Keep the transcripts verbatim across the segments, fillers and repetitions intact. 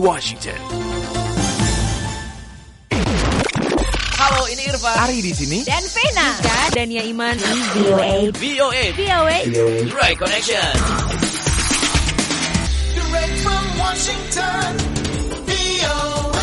Washington. Halo, ini Irfan. Ari di sini. Dan Vena. Dan Dania Iman. V O A. V O A. V O A. Right Connection. Direct from Washington. V O A.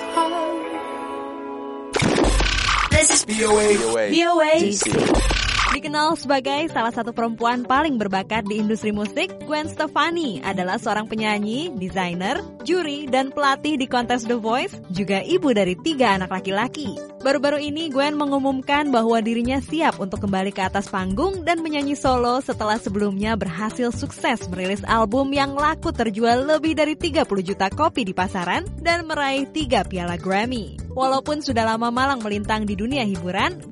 V O A. V O A. D C. Dikenal sebagai salah satu perempuan paling berbakat di industri musik, Gwen Stefani adalah seorang penyanyi, desainer, juri, dan pelatih di kontes The Voice, juga ibu dari tiga anak laki-laki. Baru-baru ini Gwen mengumumkan bahwa dirinya siap untuk kembali ke atas panggung dan menyanyi solo setelah sebelumnya berhasil sukses merilis album yang laku terjual lebih dari tiga puluh juta kopi di pasaran dan meraih tiga piala Grammy. Walaupun sudah lama malang melintang di dunia hiburan,